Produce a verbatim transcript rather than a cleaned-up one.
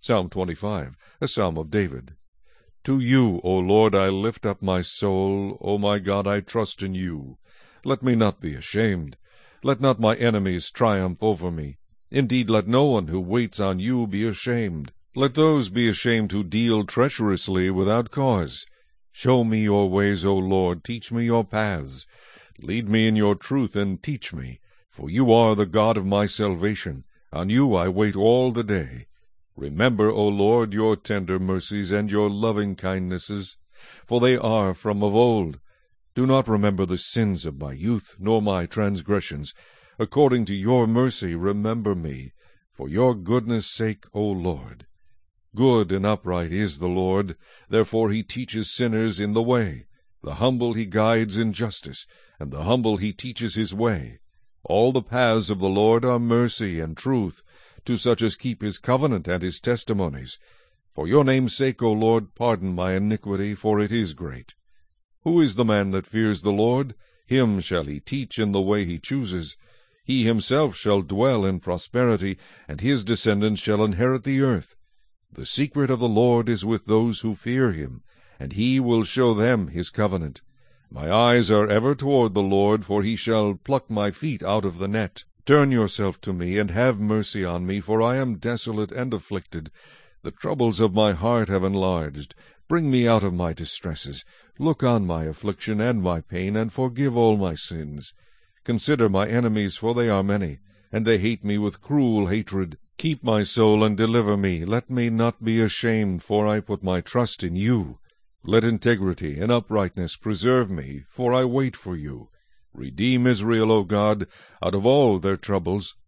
Psalm twenty-five, a psalm of David. To you, O Lord, I lift up my soul. O my God, I trust in you. Let me not be ashamed. Let not my enemies triumph over me. Indeed, let no one who waits on you be ashamed. Let those be ashamed who deal treacherously without cause. Show me your ways, O Lord, teach me your paths. Lead me in your truth and teach me, for you are the God of my salvation. On you I wait all the day. Remember, O Lord, your tender mercies and your loving kindnesses, for they are from of old. Do not remember the sins of my youth, nor my transgressions. According to your mercy remember me, for your goodness' sake, O Lord. Good and upright is the Lord, therefore he teaches sinners in the way. The humble he guides in justice, and the humble he teaches his way. All the paths of the Lord are mercy and truth, to such as keep his covenant and his testimonies. For your name's sake, O Lord, pardon my iniquity, for it is great. Who is the man that fears the Lord? Him shall he teach in the way he chooses. He himself shall dwell in prosperity, and his descendants shall inherit the earth. The secret of the Lord is with those who fear him, and he will show them his covenant. My eyes are ever toward the Lord, for he shall pluck my feet out of the net. Turn yourself to me, and have mercy on me, for I am desolate and afflicted. The troubles of my heart have enlarged. Bring me out of my distresses. Look on my affliction and my pain, and forgive all my sins. Consider my enemies, for they are many, and they hate me with cruel hatred. Keep my soul and deliver me. Let me not be ashamed, for I put my trust in you. Let integrity and uprightness preserve me, for I wait for you. Redeem Israel, O God, out of all their troubles.